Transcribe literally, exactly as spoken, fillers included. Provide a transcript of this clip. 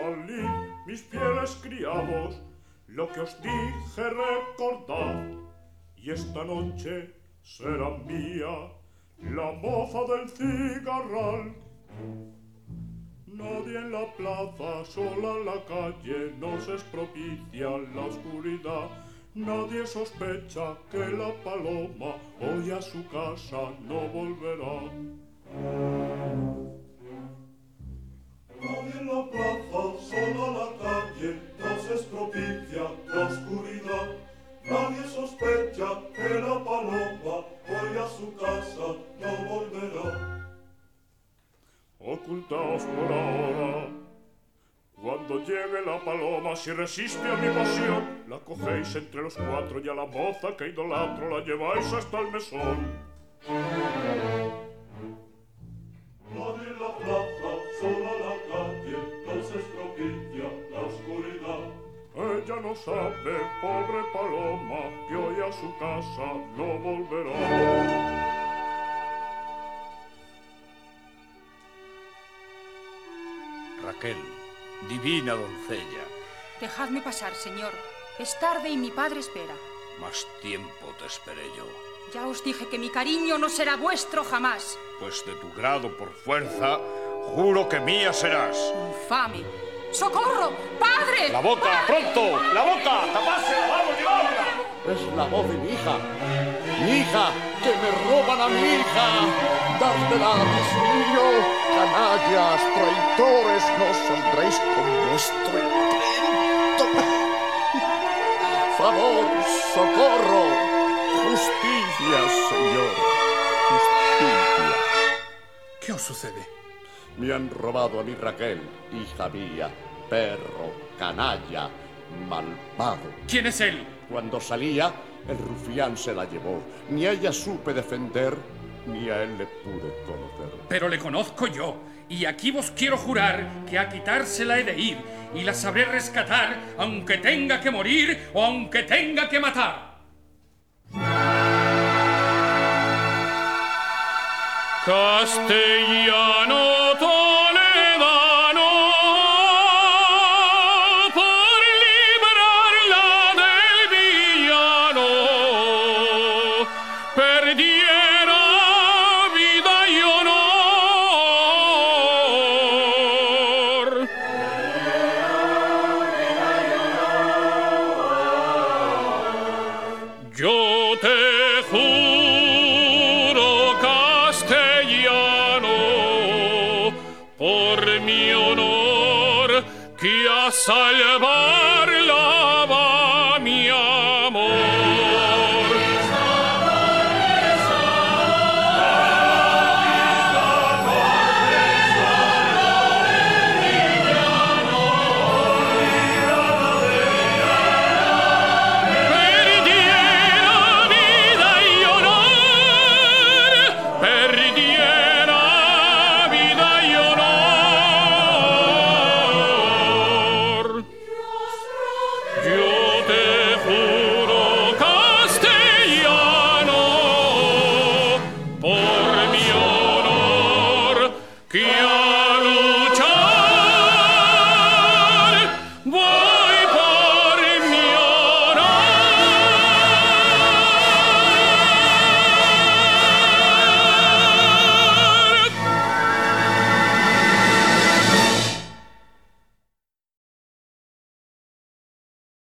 salid, mis fieles criados, lo que os dije recordad, y esta noche será mía la moza del cigarral. Nadie en la plaza, sola en la calle, nos es propicia la oscuridad. Nadie sospecha que la paloma hoy a su casa no volverá. Nadie en la plaza, sola en la calle, nos es propicia la oscuridad. Nadie sospecha que la paloma hoy a su casa no volverá. Ocultaos por ahora. Cuando llegue la paloma, si resiste a mi pasión, la cogéis entre los cuatro y a la moza que idolatro la lleváis hasta el mesón. Nadie en la plaza, sola la calle, nos es propicia la oscuridad. Ella no sabe, pobre paloma, que hoy a su casa no volverá. Raquel, divina doncella. Dejadme pasar, señor. Es tarde y mi padre espera. Más tiempo te esperé yo. Ya os dije que mi cariño no será vuestro jamás. Pues de tu grado por fuerza, juro que mía serás. Infame. ¡Socorro! ¡Padre! ¡La boca! ¡Padre! ¡Pronto! ¡La boca! ¡Tapásela! ¡Vamos, llevadla! Es la voz de mi hija. ¡Mi hija! ¡Que me roban a mi hija! ¡Dádmela, Dios mío! ¡Canallas, traidores! ¡No saldréis con vuestro intento! ¡Favor! ¡Socorro! ¡Justicia, señor! ¡Justicia! ¿Qué os sucede? Me han robado a mi Raquel, hija mía, perro, canalla, malvado. ¿Quién es él? Cuando salía, el rufián se la llevó. Ni a ella supe defender, ni a él le pude conocer. Pero le conozco yo, y aquí vos quiero jurar que a quitársela he de ir, y la sabré rescatar, aunque tenga que morir o aunque tenga que matar. Castellano toledano, por librarla del villano, perdiera vida y honor. Yo te juro, castellano, por mi honor, que a salvarla